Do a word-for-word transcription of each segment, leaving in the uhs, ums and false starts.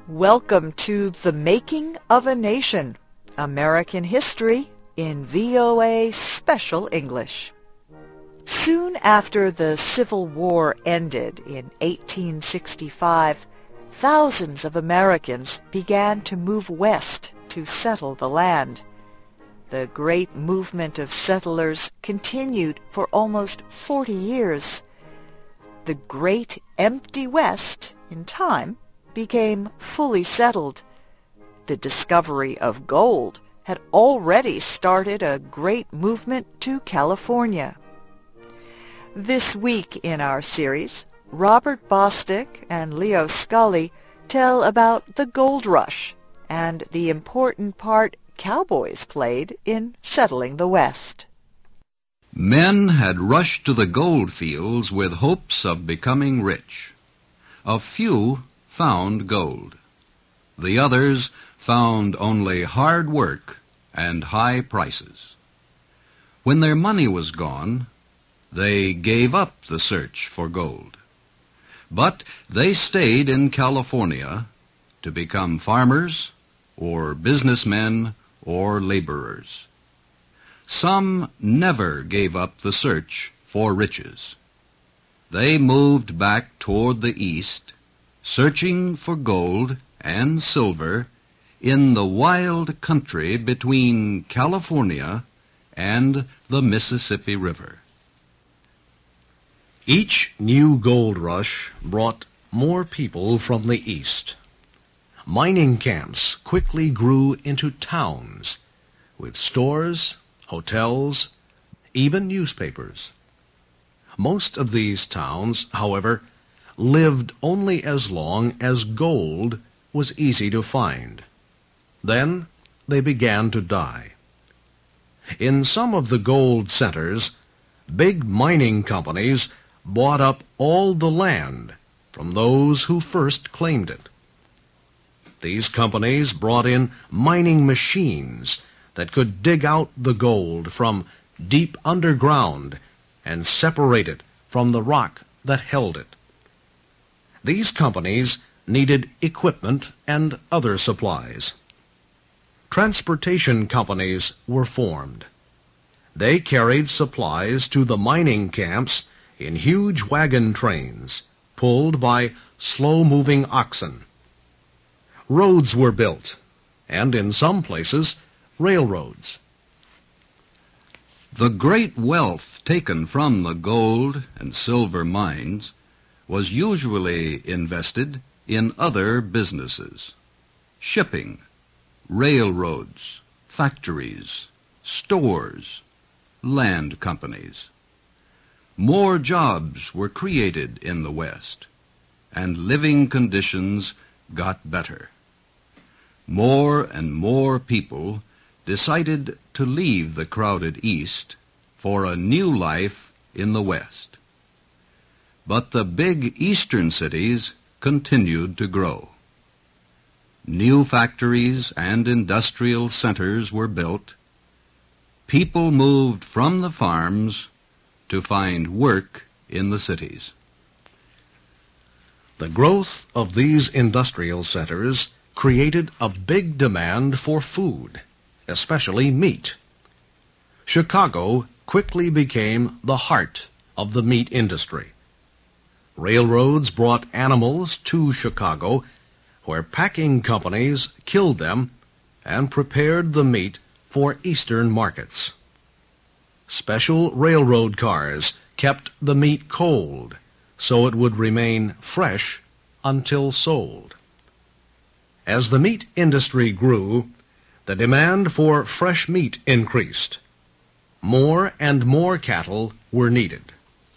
Welcome to The Making of a Nation, American History in V O A Special English. Soon after the Civil War ended in eighteen sixty-five, thousands of Americans began to move west to settle the land. The great movement of settlers continued for almost forty years. The Great Empty West, in time, became fully settled. The discovery of gold had already started a great movement to California. This week in our series, Robert Bostick and Leo Scully tell about the gold rush and the important part cowboys played in settling the West. Men had rushed to the gold fields with hopes of becoming rich. A few found gold. The others found only hard work and high prices. When their money was gone, they gave up the search for gold. But they stayed in California to become farmers or businessmen or laborers. Some never gave up the search for riches. They moved back toward the east, searching for gold and silver in the wild country between California and the Mississippi River. Each new gold rush brought more people from the east. Mining camps quickly grew into towns, with stores, hotels, even newspapers. Most of these towns, however, lived only as long as gold was easy to find. Then they began to die. In some of the gold centers, big mining companies bought up all the land from those who first claimed it. These companies brought in mining machines that could dig out the gold from deep underground and separate it from the rock that held it. These companies needed equipment and other supplies. Transportation companies were formed. They carried supplies to the mining camps in huge wagon trains, pulled by slow-moving oxen. Roads were built, and in some places, railroads. The great wealth taken from the gold and silver mines was usually invested in other businesses: shipping, railroads, factories, stores, land companies. More jobs were created in the West, and living conditions got better. More and more people decided to leave the crowded East for a new life in the West. But the big eastern cities continued to grow. New factories and industrial centers were built. People moved from the farms to find work in the cities. The growth of these industrial centers created a big demand for food, especially meat. Chicago quickly became the heart of the meat industry. Railroads brought animals to Chicago, where packing companies killed them and prepared the meat for eastern markets. Special railroad cars kept the meat cold, so it would remain fresh until sold. As the meat industry grew, the demand for fresh meat increased. More and more cattle were needed.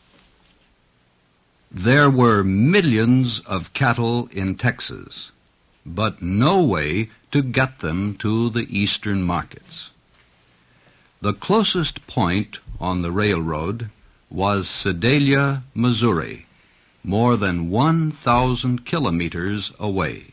There were millions of cattle in Texas, but no way to get them to the eastern markets. The closest point on the railroad was Sedalia, Missouri, more than one thousand kilometers away.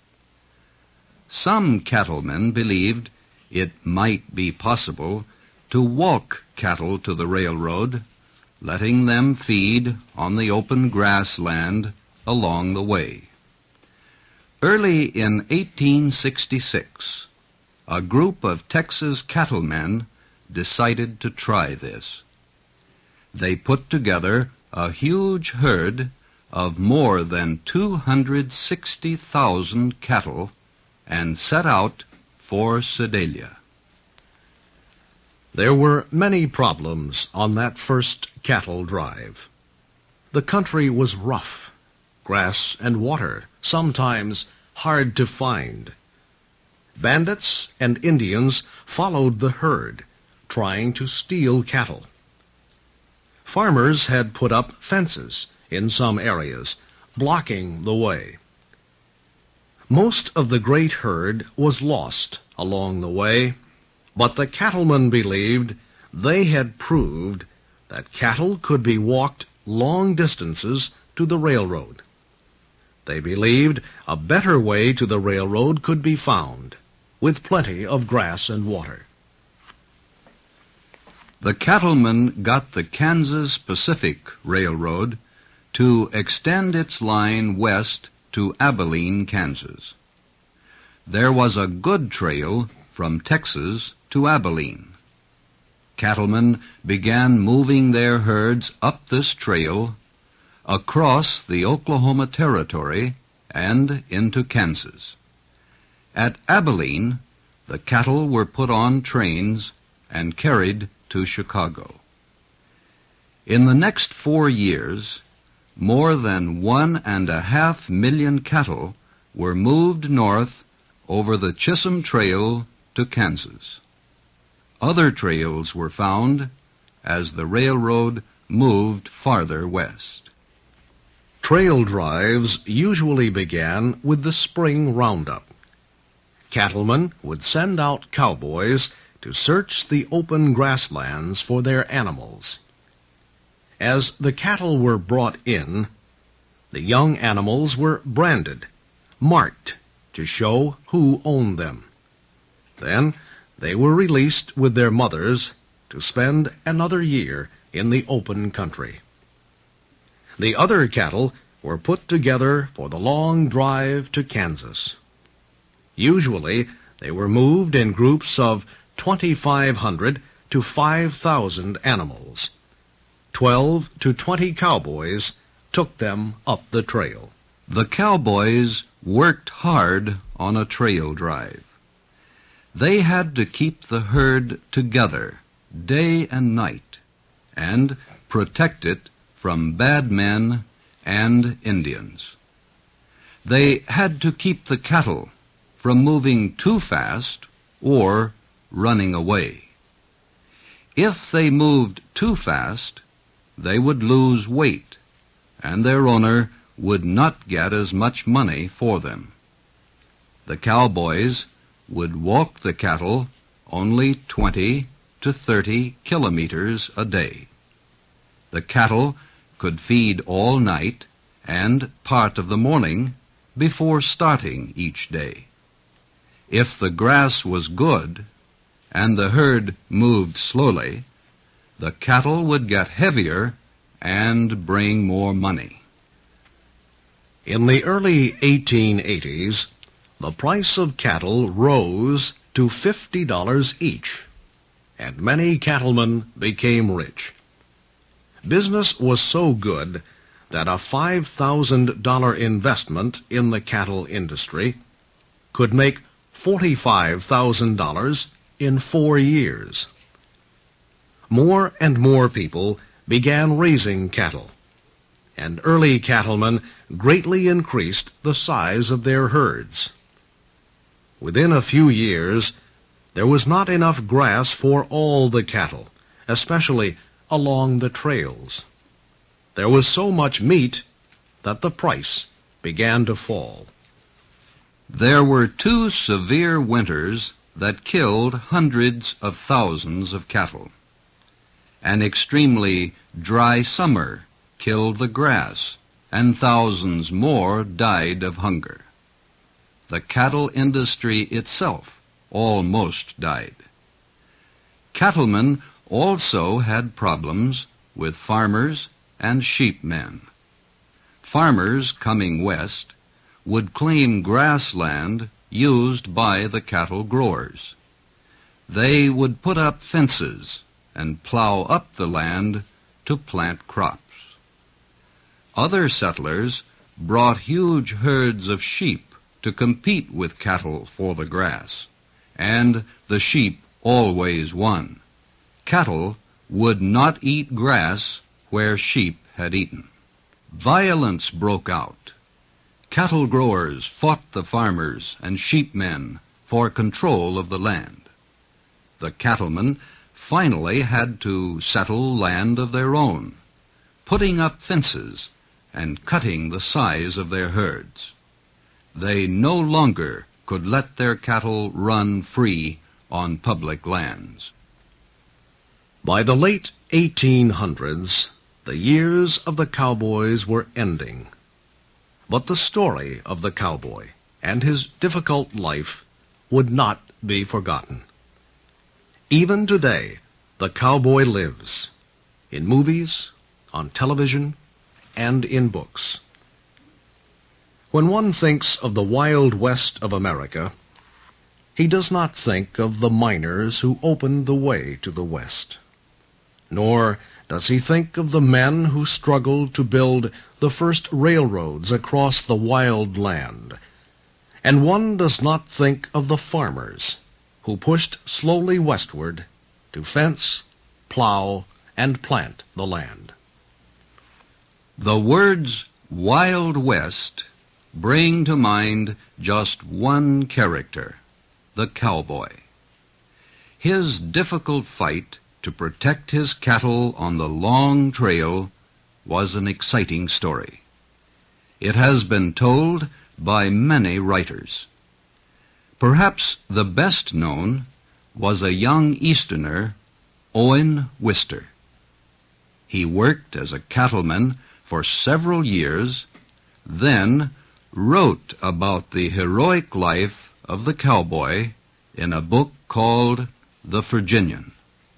Some cattlemen believed it might be possible to walk cattle to the railroad, letting them feed on the open grassland along the way. Early in eighteen sixty-six, a group of Texas cattlemen decided to try this. They put together a huge herd of more than two hundred sixty thousand cattle and set out for Sedalia. There were many problems on that first cattle drive. The country was rough, grass and water sometimes hard to find. Bandits and Indians followed the herd, trying to steal cattle. Farmers had put up fences in some areas, blocking the way. Most of the great herd was lost along the way, but the cattlemen believed they had proved that cattle could be walked long distances to the railroad. They believed a better way to the railroad could be found, with plenty of grass and water. The cattlemen got the Kansas Pacific Railroad to extend its line west to Abilene, Kansas. There was a good trail from Texas to Abilene. Cattlemen began moving their herds up this trail across the Oklahoma Territory and into Kansas. At Abilene, the cattle were put on trains and carried to Chicago. In the next four years, more than one and a half million cattle were moved north over the Chisholm Trail to Kansas. Other trails were found as the railroad moved farther west. Trail drives usually began with the spring roundup. Cattlemen would send out cowboys to search the open grasslands for their animals. As the cattle were brought in, the young animals were branded, marked to show who owned them. Then they were released with their mothers to spend another year in the open country. The other cattle were put together for the long drive to Kansas. Usually they were moved in groups of twenty-five hundred to five thousand animals. Twelve to twenty cowboys took them up the trail. The cowboys worked hard on a trail drive. They had to keep the herd together day and night and protect it from bad men and Indians. They had to keep the cattle from moving too fast or running away. If they moved too fast, they would lose weight, and their owner would not get as much money for them. The cowboys would walk the cattle only twenty to thirty kilometers a day. The cattle could feed all night and part of the morning before starting each day. If the grass was good and the herd moved slowly, the cattle would get heavier and bring more money. In the early eighteen eighties, the price of cattle rose to fifty dollars each, and many cattlemen became rich. Business was so good that a five thousand dollars investment in the cattle industry could make forty-five thousand dollars in four years. More and more people began raising cattle, and early cattlemen greatly increased the size of their herds. Within a few years, there was not enough grass for all the cattle, especially along the trails. There was so much meat that the price began to fall. There were two severe winters that killed hundreds of thousands of cattle. An extremely dry summer killed the grass, and thousands more died of hunger. The cattle industry itself almost died. Cattlemen also had problems with farmers and sheepmen. Farmers coming west would claim grassland used by the cattle growers. They would put up fences and plow up the land to plant crops. Other settlers brought huge herds of sheep to compete with cattle for the grass, and the sheep always won. Cattle would not eat grass where sheep had eaten. Violence broke out. Cattle growers fought the farmers and sheepmen for control of the land. The cattlemen finally had to settle land of their own, putting up fences and cutting the size of their herds. They no longer could let their cattle run free on public lands. By the late eighteen hundreds, the years of the cowboys were ending. But the story of the cowboy and his difficult life would not be forgotten. Even today, the cowboy lives, in movies, on television, and in books. When one thinks of the Wild West of America, he does not think of the miners who opened the way to the West. Nor does he think of the men who struggled to build the first railroads across the wild land. And one does not think of the farmers who pushed slowly westward to fence, plow, and plant the land. The words Wild West bring to mind just one character, the cowboy. His difficult fight to protect his cattle on the long trail was an exciting story. It has been told by many writers. Perhaps the best known was a young Easterner, Owen Wister. He worked as a cattleman for several years, then wrote about the heroic life of the cowboy in a book called The Virginian.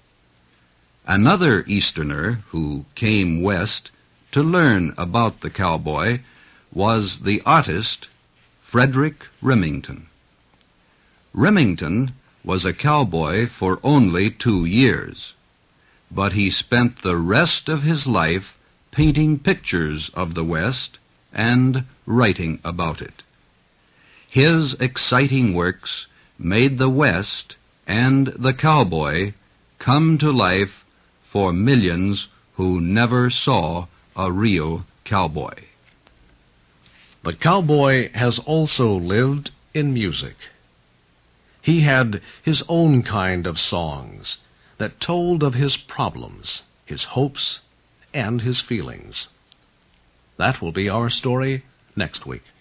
Another Easterner who came west to learn about the cowboy was the artist Frederick Remington. Remington was a cowboy for only two years, but he spent the rest of his life painting pictures of the West and writing about it. His exciting works made the West and the cowboy come to life for millions who never saw a real cowboy. But cowboy has also lived in music. He had his own kind of songs that told of his problems, his hopes, and his feelings. That will be our story next week.